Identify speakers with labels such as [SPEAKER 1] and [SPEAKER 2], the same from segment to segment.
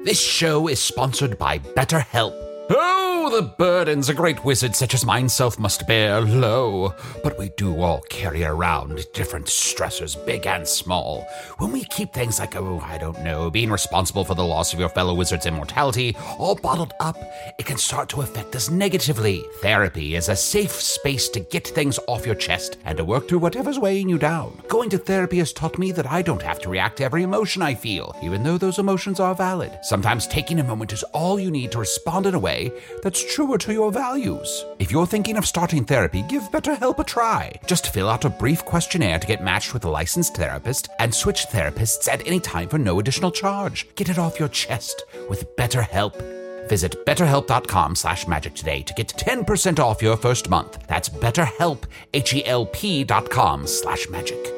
[SPEAKER 1] This show is sponsored by BetterHelp. Oh, the burdens a great wizard such as myself must bear, lo. But we do all carry around different stressors, big and small. When we keep things like, being responsible for the loss of your fellow wizard's immortality, all bottled up, it can start to affect us negatively. Therapy is a safe space to get things off your chest and to work through whatever's weighing you down. Going to therapy has taught me that I don't have to react to every emotion I feel, even though those emotions are valid. Sometimes taking a moment is all you need to respond in a way that's truer to your values. If you're thinking of starting therapy, give BetterHelp a try. Just fill out a brief questionnaire to get matched with a licensed therapist and switch therapists at any time for no additional charge. Get it off your chest with BetterHelp. Visit betterhelp.com/magic today to get 10% off your first month. That's BetterHelp, HELP.com/magic.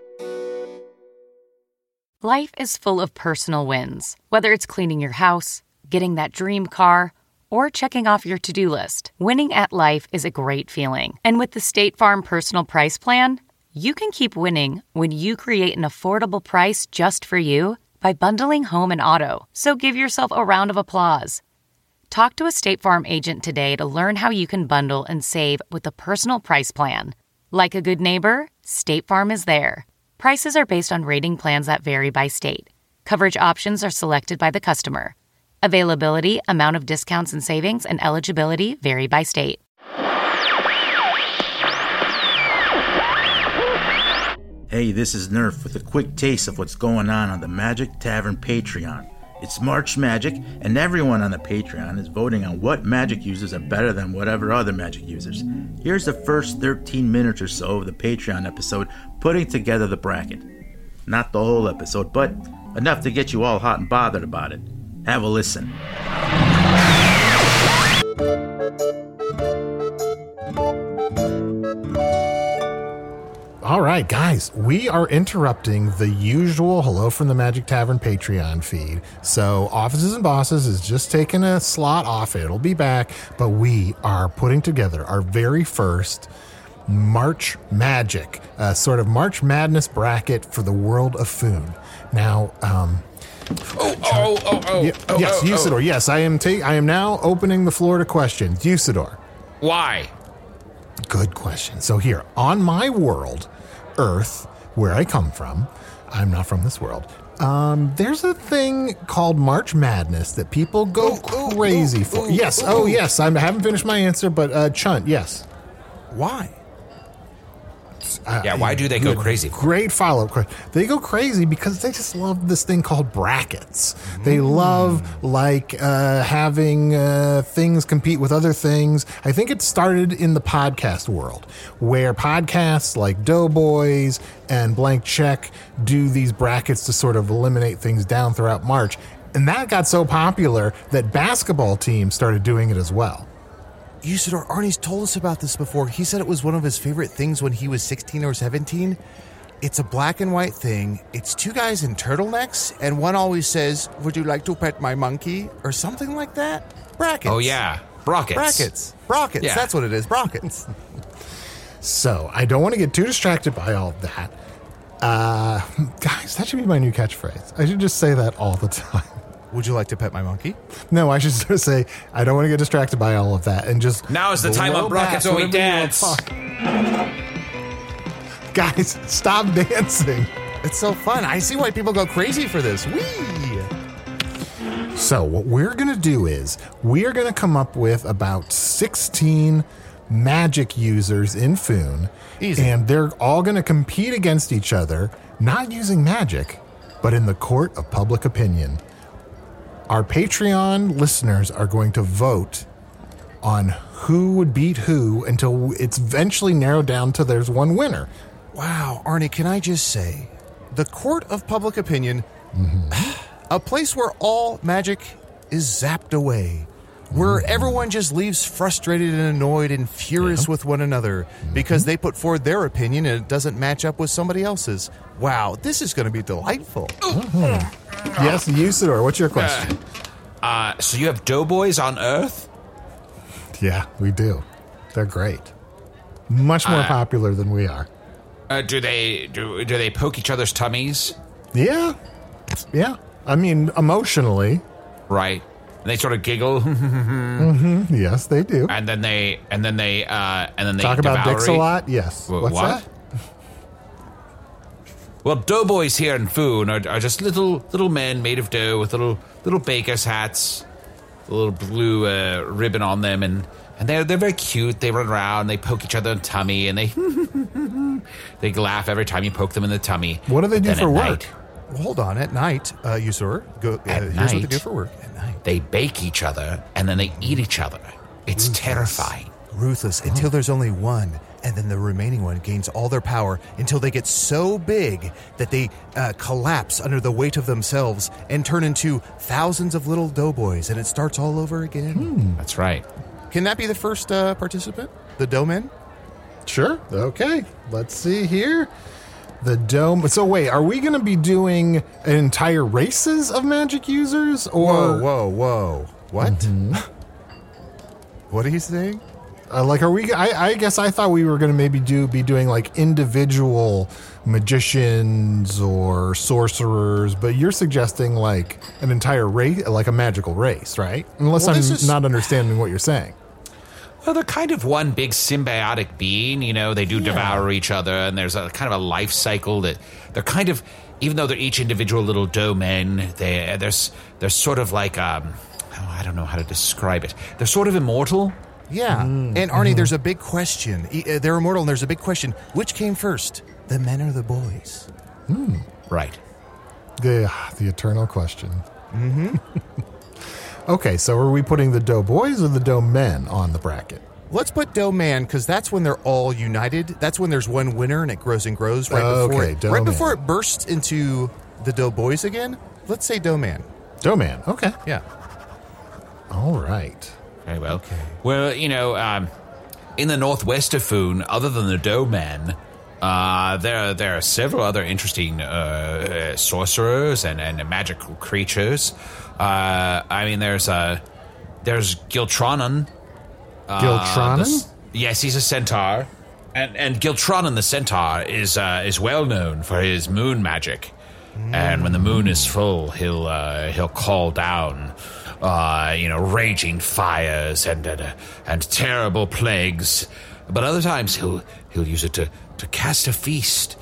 [SPEAKER 2] Life is full of personal wins. Whether it's cleaning your house, getting that dream car, or checking off your to-do list, winning at life is a great feeling. And with the State Farm Personal Price Plan, you can keep winning when you create an affordable price just for you by bundling home and auto. So give yourself a round of applause. Talk to a State Farm agent today to learn how you can bundle and save with the Personal Price Plan. Like a good neighbor, State Farm is there. Prices are based on rating plans that vary by state. Coverage options are selected by the customer. Availability, amount of discounts and savings, and eligibility vary by state.
[SPEAKER 3] Hey, this is Nerf with a quick taste of what's going on the Magic Tavern Patreon. It's March Magic, and everyone on the Patreon is voting on what Magic users are better than whatever other Magic users. Here's the first 13 minutes or so of the Patreon episode putting together the bracket. Not the whole episode, but enough to get you all hot and bothered about it. Have a listen.
[SPEAKER 4] All right, guys, we are interrupting the usual Hello from the Magic Tavern Patreon feed. So Offices and Bosses is just taking a slot off. It'll be back, but we are putting together our very first March Magic, sort of March Madness bracket for the world of Foon. Now, yes, Usador. Yes, I am now opening the floor to questions. Usador.
[SPEAKER 1] Why?
[SPEAKER 4] Good question. So here, on my world, Earth, where I come from, I'm not from this world, there's a thing called March Madness that people go crazy for. Yes, yes, I haven't finished my answer, but Chunt, yes.
[SPEAKER 5] Why?
[SPEAKER 1] Why do they go crazy?
[SPEAKER 4] Great follow-up question. They go crazy because they just love this thing called brackets. They love having things compete with other things. I think it started in the podcast world, where podcasts like Doughboys and Blank Check do these brackets to sort of eliminate things down throughout March. And that got so popular that basketball teams started doing it as well.
[SPEAKER 5] Usador, Arnie's told us about this before. He said it was one of his favorite things when he was 16 or 17. It's a black and white thing. It's two guys in turtlenecks, and one always says, "Would you like to pet my monkey?" or something like that. Brackets.
[SPEAKER 1] Oh, yeah. Brockets.
[SPEAKER 5] Brockets.
[SPEAKER 1] Yeah.
[SPEAKER 5] That's what it is. Brockets.
[SPEAKER 4] So I don't want to get too distracted by all of that. Guys, that should be my new catchphrase. I should just say that all the time.
[SPEAKER 5] Would you like to pet my monkey?
[SPEAKER 4] No, I should sort of say, I don't want to get distracted by all of that and just...
[SPEAKER 1] Now is the time on Brockets or we dance.
[SPEAKER 4] Guys, stop dancing.
[SPEAKER 5] It's so fun. I see why people go crazy for this. Whee!
[SPEAKER 4] So what we're going to do is we're going to come up with about 16 Magic users in Foon.
[SPEAKER 5] Easy.
[SPEAKER 4] And they're all going to compete against each other, not using magic, but in the court of public opinion. Our Patreon listeners are going to vote on who would beat who until it's eventually narrowed down to there's one winner.
[SPEAKER 5] Wow, Arnie, can I just say, the court of public opinion, a place where all magic is zapped away, where everyone just leaves frustrated and annoyed and furious with one another because they put forward their opinion and it doesn't match up with somebody else's. Wow, this is going to be delightful.
[SPEAKER 4] Yes, Usador, what's your question?
[SPEAKER 1] So you have Doughboys on Earth?
[SPEAKER 4] Yeah, we do. They're great. Much more popular than we are.
[SPEAKER 1] Do they poke each other's tummies?
[SPEAKER 4] Yeah. I mean, emotionally.
[SPEAKER 1] right? And they sort of giggle,
[SPEAKER 4] Yes, they do.
[SPEAKER 1] and then they
[SPEAKER 4] Talk about dicks a
[SPEAKER 1] devour
[SPEAKER 4] lot? Yes. What's
[SPEAKER 1] what?
[SPEAKER 4] that?
[SPEAKER 1] Well, doughboys here in Foon are just little men made of dough with little baker's hats, a little blue ribbon on them, and they're very cute. They run around, they poke each other in the tummy, and they laugh every time you poke them in the tummy.
[SPEAKER 4] What do they do
[SPEAKER 1] Then
[SPEAKER 4] for
[SPEAKER 1] at
[SPEAKER 4] work?
[SPEAKER 1] night,
[SPEAKER 5] Well, hold on. At night, Usador, here's what they
[SPEAKER 1] night.
[SPEAKER 5] do for work. At night.
[SPEAKER 1] they bake each other, and then they eat each other. It's terrifying.
[SPEAKER 5] Ruthless until there's only one, and then the remaining one gains all their power until they get so big that they collapse under the weight of themselves and turn into thousands of little doughboys, and it starts all over again.
[SPEAKER 1] That's right.
[SPEAKER 5] Can that be the first participant? The Doughman?
[SPEAKER 4] Sure. Okay. Let's see here. The dome. So wait, are we going to be doing entire races of magic users, or
[SPEAKER 5] Whoa. What? What are you saying?
[SPEAKER 4] like are we? I guess I thought we were going to maybe be doing like individual magicians or sorcerers, but you're suggesting like an entire race, like a magical race, right? Unless
[SPEAKER 5] Well,
[SPEAKER 4] I'm
[SPEAKER 5] this is-
[SPEAKER 4] not understanding what you're saying.
[SPEAKER 1] Well, they're kind of one big symbiotic being, you know. They do devour each other, and there's a kind of a life cycle that they're kind of, even though they're each individual little dough men, they're sort of like, I don't know how to describe it. They're sort of immortal.
[SPEAKER 5] Yeah. And Arnie, there's a big question. They're immortal, and there's a big question. Which came first, the men or the boys?
[SPEAKER 1] Right.
[SPEAKER 4] The eternal question. Okay, so are we putting the dough boys or the dough men on the bracket?
[SPEAKER 5] Let's put Doughman, because that's when they're all united. That's when there's one winner, and it grows and grows
[SPEAKER 4] Okay, Doughman.
[SPEAKER 5] right before it bursts into the Doughboys again. Let's say Doughman.
[SPEAKER 4] Dough man. Okay.
[SPEAKER 5] Yeah.
[SPEAKER 4] All right.
[SPEAKER 1] Very well. Okay. Well, you know, in the northwest of Foon, other than the dough men, there are several other interesting sorcerers and magical creatures. I mean, there's Giltronan.
[SPEAKER 4] Giltronan?
[SPEAKER 1] Yes, he's a centaur, and Giltronan the centaur is well known for his moon magic. And when the moon is full, he'll call down, raging fires and terrible plagues. But other times he'll use it to cast a feast.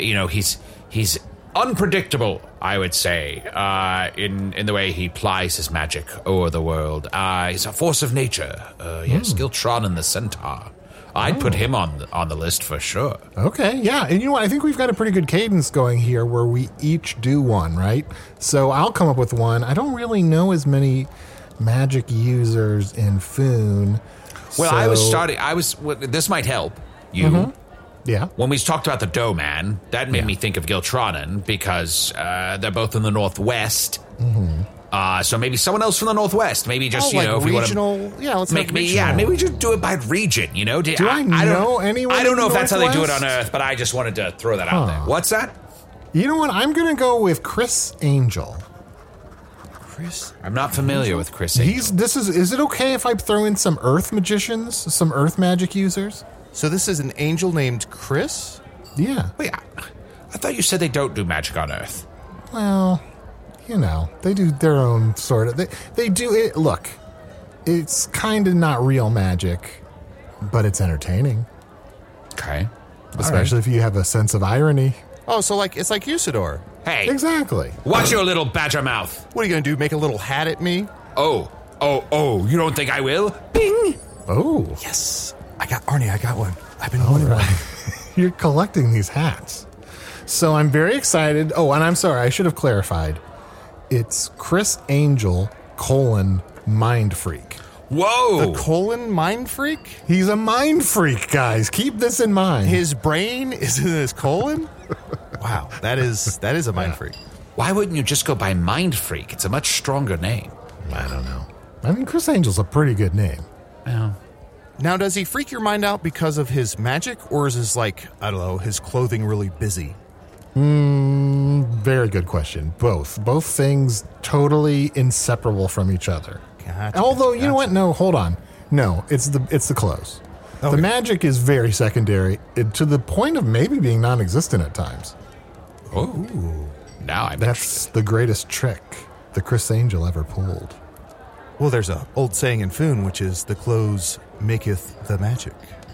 [SPEAKER 1] He's unpredictable, I would say, in the way he plies his magic over the world. He's a force of nature. Yes, Giltronan the centaur. I'd put him on the list for sure.
[SPEAKER 4] Okay, yeah. And you know what? I think we've got a pretty good cadence going here where we each do one, right? So I'll come up with one. I don't really know as many magic users in Foon.
[SPEAKER 1] Well,
[SPEAKER 4] so-
[SPEAKER 1] this might help you.
[SPEAKER 4] Yeah.
[SPEAKER 1] When we talked about the dough man, that made me think of Giltronan because they're both in the northwest. So maybe someone else from the northwest. Maybe just
[SPEAKER 5] like
[SPEAKER 1] if we want
[SPEAKER 5] regional. Yeah, let's
[SPEAKER 1] make
[SPEAKER 5] make
[SPEAKER 1] me.
[SPEAKER 5] regional.
[SPEAKER 1] Yeah, maybe we just do it by region. You know?
[SPEAKER 4] Do I know
[SPEAKER 1] don't,
[SPEAKER 4] anyone
[SPEAKER 1] I don't
[SPEAKER 4] in
[SPEAKER 1] know
[SPEAKER 4] the
[SPEAKER 1] if that's how they do it on
[SPEAKER 4] Northwest?
[SPEAKER 1] Earth, but I just wanted to throw that out there. What's that?
[SPEAKER 4] You know what? I'm going to go with Chris Angel.
[SPEAKER 5] Chris.
[SPEAKER 1] I'm not familiar with Chris. Angel.
[SPEAKER 4] Is it okay if I throw in some earth magicians, some earth magic users?
[SPEAKER 5] So this is an angel named Chris?
[SPEAKER 4] Yeah.
[SPEAKER 1] Wait, I thought you said they don't do magic on Earth.
[SPEAKER 4] Well, they do their own sort of. They do it. Look, it's kind of not real magic, but it's entertaining,
[SPEAKER 1] Okay.
[SPEAKER 4] especially if you have a sense of irony.
[SPEAKER 5] Oh, so it's like Usador.
[SPEAKER 1] Hey,
[SPEAKER 4] Exactly.
[SPEAKER 1] watch your little badger mouth.
[SPEAKER 5] What are you going to do, make a little hat at me?
[SPEAKER 1] Oh, you don't think I will? Bing!
[SPEAKER 4] Oh,
[SPEAKER 5] Yes. I got one. I've been wanting one.
[SPEAKER 4] you're collecting these hats. So I'm very excited. Oh, and I'm sorry, I should have clarified. It's Chris Angel, Mind Freak.
[SPEAKER 1] Whoa!
[SPEAKER 5] Colon mind freak?
[SPEAKER 4] He's a mind freak, guys. Keep this in mind.
[SPEAKER 5] His brain is in his colon? Wow, that is a mind freak.
[SPEAKER 1] Why wouldn't you just go by Mind Freak? It's a much stronger name.
[SPEAKER 4] I don't know. I mean, Chris Angel's a pretty good name.
[SPEAKER 1] Well,
[SPEAKER 5] Now, does he freak your mind out because of his magic, or is his clothing really busy?
[SPEAKER 4] Very good question. Both. Both things totally inseparable from each other.
[SPEAKER 5] Gotcha,
[SPEAKER 4] Although, you know what? No, hold on. No, it's the clothes.
[SPEAKER 5] Okay.
[SPEAKER 4] The magic is very secondary to the point of maybe being non-existent at times.
[SPEAKER 1] now I'm
[SPEAKER 4] That's the greatest trick. the Criss Angel ever pulled.
[SPEAKER 5] Well, there's a old saying in Foon, which is the clothes maketh the magic.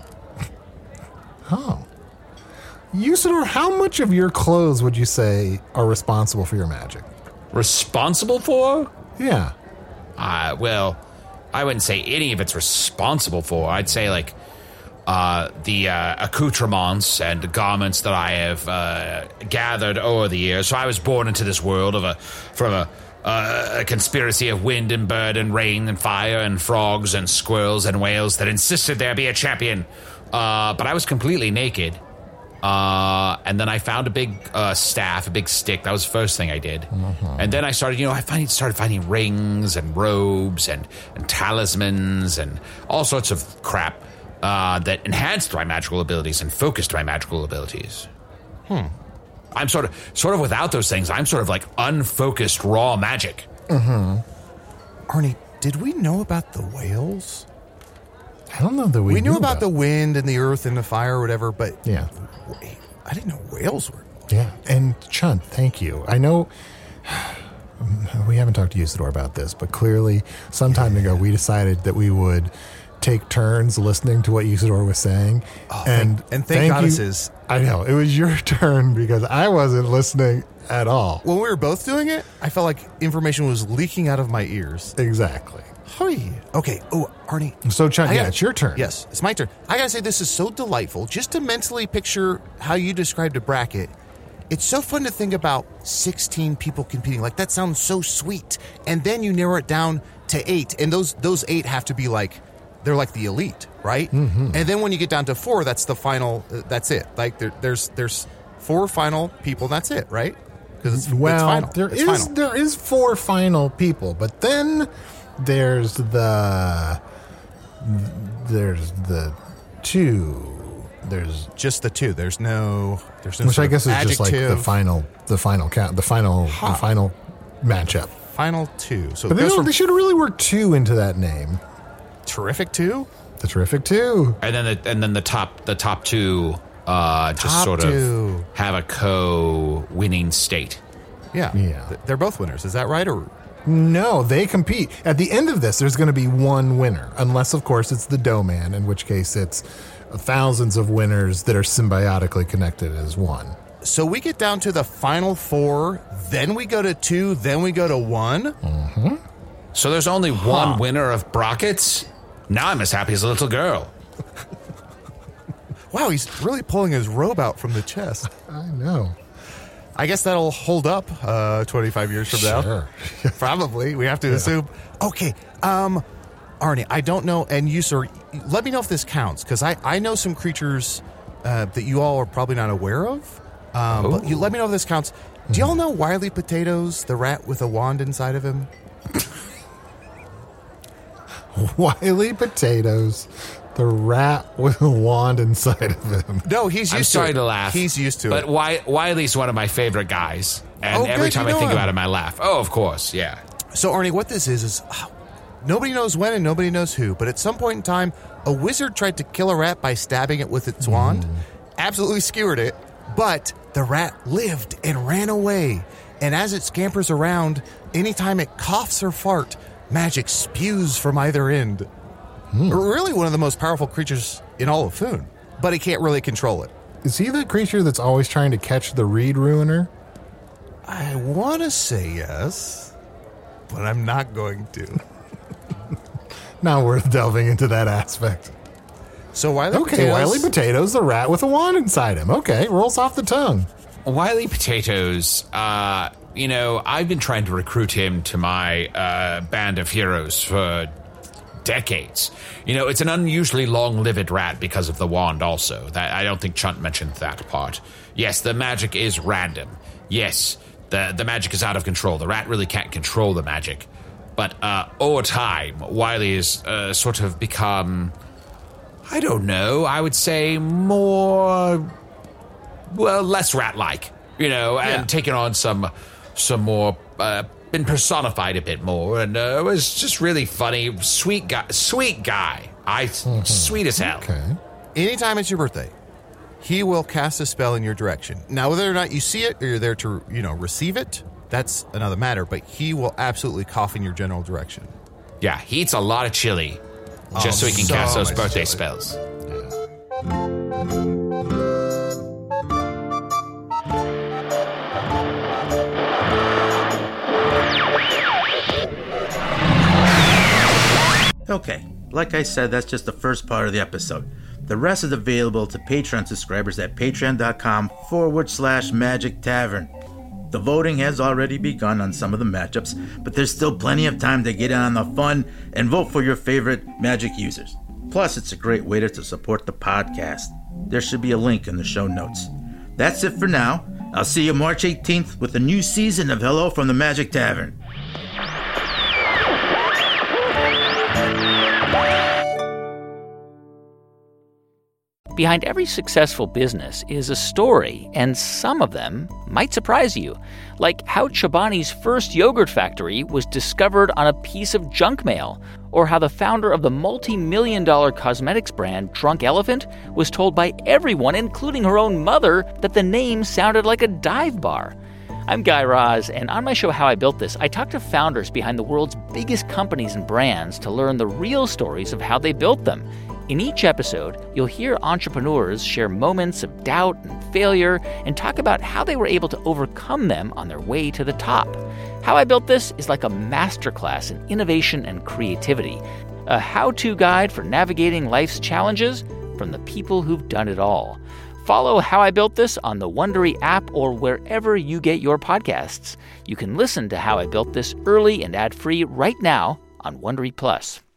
[SPEAKER 4] Oh. Usador, how much of your clothes would you say are responsible for your magic?
[SPEAKER 1] Responsible for?
[SPEAKER 4] Yeah.
[SPEAKER 1] Well, I wouldn't say any of it's responsible for. I'd say, like, the accoutrements and garments that I have gathered over the years. So I was born into this world from a conspiracy of wind and bird and rain and fire and frogs and squirrels and whales that insisted there be a champion. But I was completely naked. And then I found a big staff, a big stick. That was the first thing I did. Mm-hmm. And then I started, started finding rings and robes and talismans and all sorts of crap that enhanced my magical abilities and focused my magical abilities. I'm sort of without those things. I'm sort of like unfocused raw magic.
[SPEAKER 5] Mm-hmm. Arnie, did we know about the whales?
[SPEAKER 4] I don't know that we
[SPEAKER 5] knew about the wind and the earth and the fire or whatever, but
[SPEAKER 4] yeah,
[SPEAKER 5] I didn't know whales were.
[SPEAKER 4] Yeah, and Chunt, thank you. I know we haven't talked to Usador about this, but clearly some time ago we decided that we would take turns listening to what Usador was saying.
[SPEAKER 5] Oh, and thank goddesses.
[SPEAKER 4] I know, it was your turn because I wasn't listening at all.
[SPEAKER 5] When we were both doing it, I felt like information was leaking out of my ears.
[SPEAKER 4] Exactly.
[SPEAKER 5] Okay. Oh, Arnie.
[SPEAKER 4] So, Chunt, it's your turn.
[SPEAKER 5] Yes, it's my turn. I gotta say, this is so delightful. Just to mentally picture how you described a bracket, it's so fun to think about 16 people competing. Like, that sounds so sweet. And then you narrow it down to 8. And those 8 have to be like, they're like the elite, right? Mm-hmm. And then when you get down to 4, that's the final, that's it. Like, there's 4 final people, that's it, right? Because it's final.
[SPEAKER 4] There is 4 final people, but then there's the 2. There's
[SPEAKER 5] just the 2. There's no
[SPEAKER 4] which I guess is
[SPEAKER 5] adjective.
[SPEAKER 4] Just like the final count, the final matchup.
[SPEAKER 5] Final 2. So
[SPEAKER 4] but they should have really worked 2 into that name.
[SPEAKER 5] Terrific 2.
[SPEAKER 4] The Terrific 2.
[SPEAKER 1] And then the top 2 just sort of have a co-winning state.
[SPEAKER 5] Yeah. They're both winners. Is that right? Or
[SPEAKER 4] no, they compete. At the end of this, there's going to be one winner, unless, of course, it's the Doman, in which case it's thousands of winners that are symbiotically connected as one.
[SPEAKER 5] So we get down to the final 4, then we go to 2, then we go to 1.
[SPEAKER 4] Mm-hmm.
[SPEAKER 1] So there's only one winner of brackets? Now I'm as happy as a little girl.
[SPEAKER 5] Wow, he's really pulling his robe out from the chest.
[SPEAKER 4] I know.
[SPEAKER 5] I guess that'll hold up 25 years from now. Probably. We have to assume. Okay. Arnie, I don't know. And you, sir, let me know if this counts, because I know some creatures that you all are probably not aware of. But you let me know if this counts. Do y'all know Wily Potatoes, the rat with a wand inside of him?
[SPEAKER 4] Wily Potatoes, the rat with a wand inside of him.
[SPEAKER 5] No, he's used to it.
[SPEAKER 1] I'm sorry to laugh.
[SPEAKER 5] He's used to it.
[SPEAKER 1] But Wiley's one of my favorite guys. And every time I think about him, I laugh. Oh, of course, yeah.
[SPEAKER 5] So, Arnie, what this is nobody knows when and nobody knows who, but at some point in time, a wizard tried to kill a rat by stabbing it with its wand, absolutely skewered it, but the rat lived and ran away. And as it scampers around, anytime it coughs or farts, magic spews from either end. Really one of the most powerful creatures in all of Foon, but he can't really control it.
[SPEAKER 4] Is he the creature that's always trying to catch the Reed Ruiner?
[SPEAKER 5] I want to say yes, but I'm not going to.
[SPEAKER 4] Not worth delving into that aspect.
[SPEAKER 5] So Wily
[SPEAKER 4] Potatoes, the rat with a wand inside him. Okay, rolls off the tongue.
[SPEAKER 1] Wily Potatoes, I've been trying to recruit him to my band of heroes for decades. It's an unusually long-lived rat because of the wand also. That I don't think Chunt mentioned that part. Yes, the magic is random. Yes, the magic is out of control. The rat really can't control the magic. But over time, Wily has sort of become, I don't know, I would say more, less rat-like, and taken on some more, been personified a bit more, and was just really funny, sweet guy, sweet as hell.
[SPEAKER 4] Okay.
[SPEAKER 5] Anytime it's your birthday, he will cast a spell in your direction. Now, whether or not you see it or you're there to, receive it, that's another matter, but he will absolutely cough in your general direction.
[SPEAKER 1] Yeah, he eats a lot of chili just so he can cast those birthday spells.
[SPEAKER 3] Okay, like I said, that's just the first part of the episode. The rest is available to Patreon subscribers at patreon.com/Magic Tavern. The voting has already begun on some of the matchups, but there's still plenty of time to get in on the fun and vote for your favorite Magic users. Plus, it's a great way to support the podcast. There should be a link in the show notes. That's it for now. I'll see you March 18th with a new season of Hello from the Magic Tavern.
[SPEAKER 6] Behind every successful business is a story, and some of them might surprise you. Like how Chobani's first yogurt factory was discovered on a piece of junk mail, or how the founder of the multi-million-dollar cosmetics brand Drunk Elephant was told by everyone, including her own mother, that the name sounded like a dive bar. I'm Guy Raz, and on my show How I Built This, I talk to founders behind the world's biggest companies and brands to learn the real stories of how they built them. In each episode, you'll hear entrepreneurs share moments of doubt and failure and talk about how they were able to overcome them on their way to the top. How I Built This is like a masterclass in innovation and creativity, a how-to guide for navigating life's challenges from the people who've done it all. Follow How I Built This on the Wondery app or wherever you get your podcasts. You can listen to How I Built This early and ad-free right now on Wondery Plus.